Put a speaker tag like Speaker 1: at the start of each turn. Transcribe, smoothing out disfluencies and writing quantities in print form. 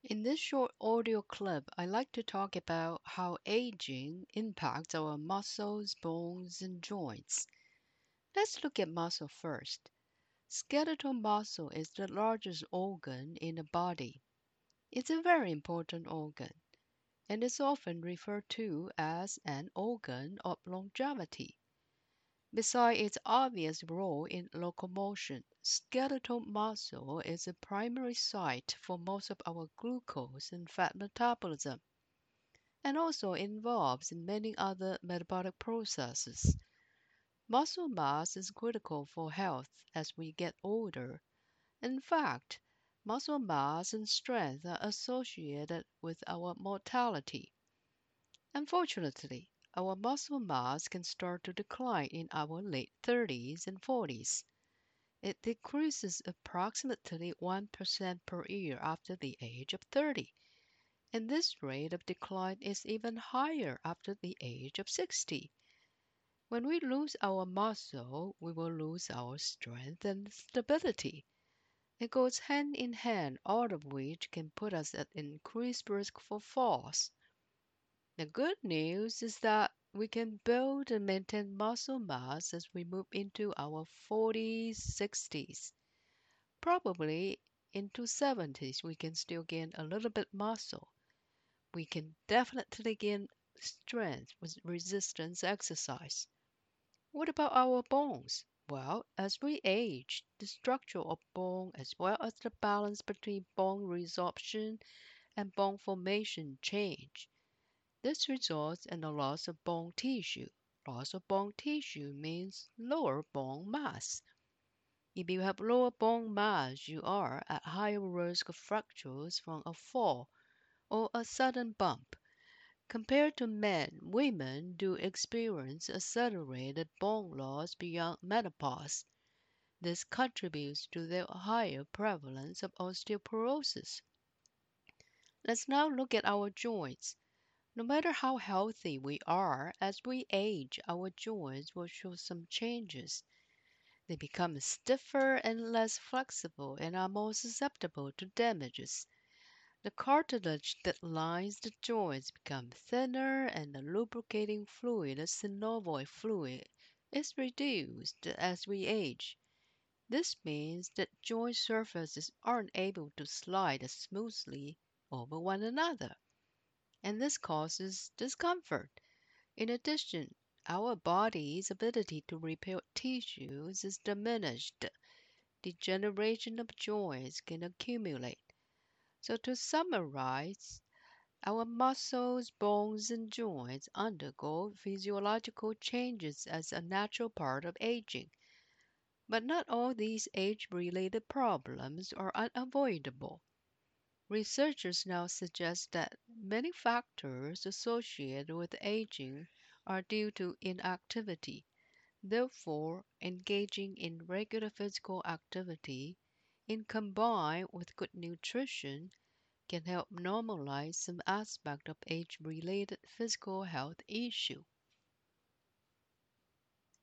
Speaker 1: In this short audio clip, I like to talk about how aging impacts our muscles, bones, and joints. Let's look at muscle first. Skeletal muscle is the largest organ in the body. It's a very important organ and is often referred to as an organ of longevity. Besides its obvious role in locomotion, skeletal muscle is a primary site for most of our glucose and fat metabolism, and also involves in many other metabolic processes. Muscle mass is critical for health as we get older. In fact, muscle mass and strength are associated with our mortality. Unfortunately, our muscle mass can start to decline in our late 30s and 40s. It decreases approximately 1% per year after the age of 30, and this rate of decline is even higher after the age of 60. When we lose our muscle, we will lose our strength and stability. It goes hand in hand, all of which can put us at increased risk for falls. The good news is that we can build and maintain muscle mass as we move into our 40s, 60s. Probably into 70s, we can still gain a little bit muscle. We can definitely gain strength with resistance exercise. What about our bones? Well, as we age, the structure of bone as well as the balance between bone resorption and bone formation change. This results in the loss of bone tissue. Loss of bone tissue means lower bone mass. If you have lower bone mass, you are at higher risk of fractures from a fall or a sudden bump. Compared to men, women do experience accelerated bone loss beyond menopause. This contributes to the higher prevalence of osteoporosis. Let's now look at our joints. No matter how healthy we are, as we age, our joints will show some changes. They become stiffer and less flexible and are more susceptible to damages. The cartilage that lines the joints becomes thinner and the lubricating fluid, the synovial fluid, is reduced as we age. This means that joint surfaces aren't able to slide as smoothly over one another, and this causes discomfort. In addition, our body's ability to repair tissues is diminished. Degeneration of joints can accumulate. So, to summarize, our muscles, bones, and joints undergo physiological changes as a natural part of aging. But not all these age related problems are unavoidable. Researchers now suggest that many factors associated with aging are due to inactivity. Therefore, engaging in regular physical activity, in combined with good nutrition, can help normalize some aspect of age related physical health issue.